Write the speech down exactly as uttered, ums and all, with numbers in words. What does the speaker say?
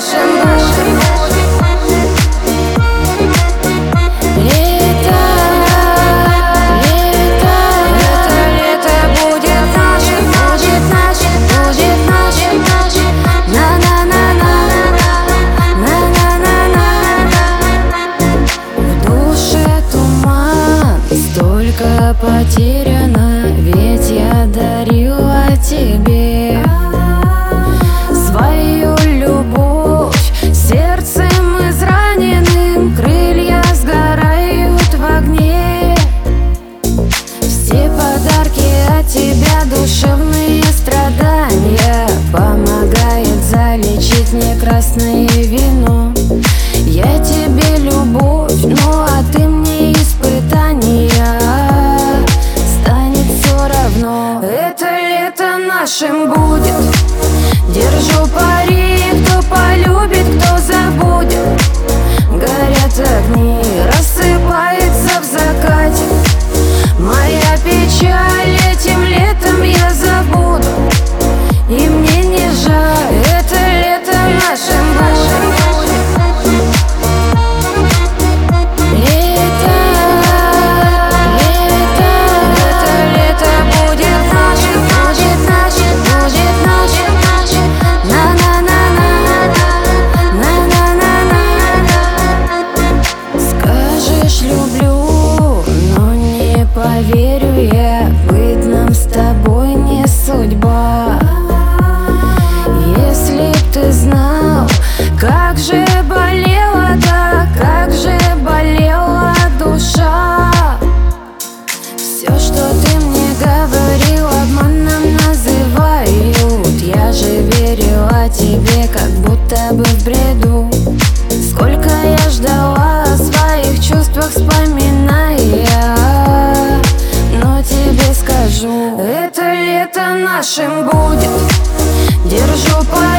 нашим будет. Лето, лето, это лето будет нашим, будет нашим, будет нашим, нашим. На-на-на-на, на-на-на-на. В душе туман, столько потеряно, ведь я дарила тебе свою любовь. Сердцем израненным крылья сгорают в огне. Все подарки от тебя, душевные страдания, помогает залечить мне красное вино. Я тебе любовь, ну а ты мне испытания. Станет все равно, это лето нашим будет. Держу пари, кто полюбит, кто забудет. Горят огни, рассыпается в закате. Моя печаль этим летом я забуду, и мне не жаль, это лето нашим будет. Лето, лето, это лето будет нашим, будет нашим, будет нашим, нашим. На-на-на-на, на-на-на-на. Скажешь люблю, но не поверю я, быть нам с тобой не судьба. Если б ты знал, как же болела, да, как же болела душа. Все, что ты мне говорил, обманом называют. Я же верила тебе, как будто бы в бреду. Сколько я ждала о своих чувствах, вспоминая. Но тебе скажу, это лето нашим будет. Держу пари.